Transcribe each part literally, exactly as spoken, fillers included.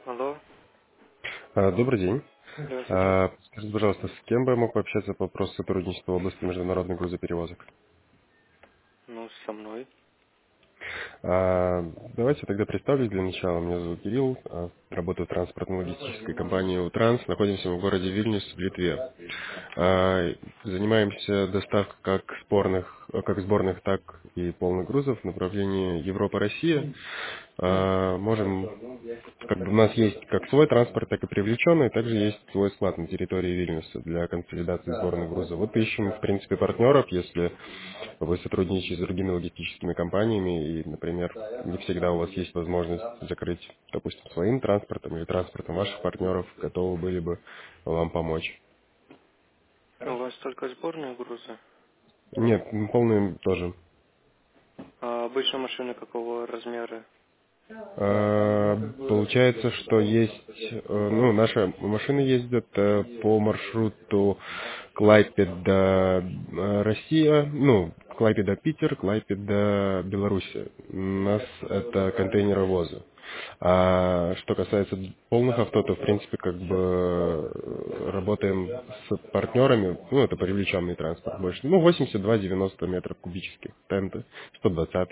Алло, А, Добрый день. здравствуйте. А, Скажите, пожалуйста, с кем бы я мог пообщаться по вопросу сотрудничества в области международных грузоперевозок? Ну, со мной. А, Давайте тогда представлюсь для начала. Меня зовут Кирилл, а, работаю в транспортно-логистической компании «Утранс». Находимся мы в городе Вильнюс в Литве. А, Занимаемся доставкой как сборных, э, как сборных, так и полных грузов в направлении Европа-Россия. А, Можем, как бы у нас есть как свой транспорт, так и привлеченный, также есть свой склад на территории Вильнюса для консолидации сборных грузов. Вот ищем, в принципе, партнеров, если вы сотрудничаете с другими логистическими компаниями, и, например, не всегда у вас есть возможность закрыть, допустим, своим транспортом или транспортом ваших партнеров, готовы были бы вам помочь. У вас только сборные грузы? Нет, м, полный тоже. А обычно машины какого размера? А, Получается, что есть, э, ну, наши машины ездят э, по маршруту Клайпеда, э, Россия, ну, Клайпеда, Питер, Клайпеда, Белоруссия. У нас это контейнеровозы. А что касается полных авто, то, в принципе, как бы э, работаем с партнерами, ну, это привлеченный транспорт больше, ну, восемьдесят два девяносто метров кубических, тенты, сто двадцать,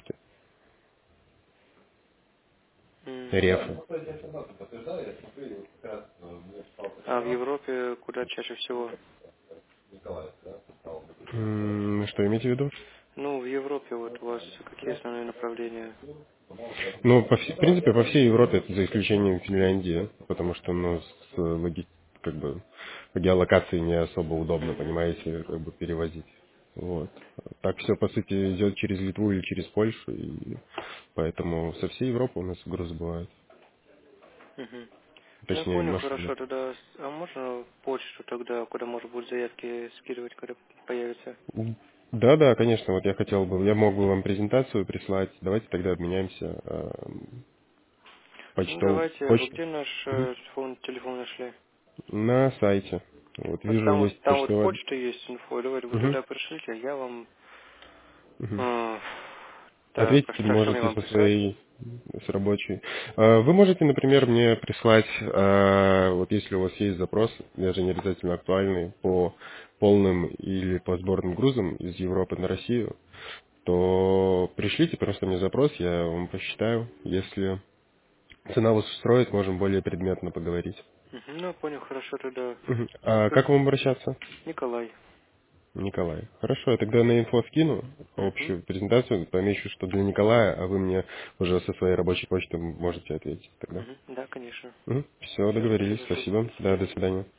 Мгм. рефы. А в Европе куда чаще всего? М, Что имеете в виду? Ну, в Европе вот у вас какие основные направления? Ну, по всей- в принципе, по всей Европе, это за исключением Финляндии, потому что, ну, с логи- как бы, по геолокации не особо удобно, Мгм. понимаете, как бы перевозить. Вот. Так все, по сути, идет через Литву или через Польшу, и поэтому со всей Европы у нас грузы бывают. Мгм. Ну, я Точнее, понял, машины. хорошо, тогда... с- А можно почту тогда, куда можно будет заявки скидывать, когда появится? Да, да, конечно, вот я хотел бы, я мог бы вам презентацию прислать, давайте тогда обменяемся э, Ну, почтовой давайте. Вы почтой где наш Мгм. э, фон, телефон нашли? На сайте. Вот Вот вижу, там вот, есть там вот почтовая. почта есть, инфо. Давайте вы Мгм. туда пришлите, а я вам... Мгм. м, Так, а Ответите что, что мне можете вам со прислать? своей, с рабочей. А, Вы можете, например, мне прислать, а, вот если у вас есть запрос, даже не обязательно актуальный, по полным или по сборным грузам из Европы на Россию, то пришлите просто мне запрос, я вам посчитаю. Если цена вас устроит, можем более предметно поговорить. Мгм, ну, понял, хорошо тогда. Мгм. А как вам обращаться? Николай. Николай. Хорошо, я тогда на инфо скину Угу, общую презентацию, помечу, что для Николая, а вы мне уже со своей рабочей почты можете ответить тогда. угу, да, конечно. Все, Все, договорились, спасибо большое. спасибо. До Да, до свидания. свидания.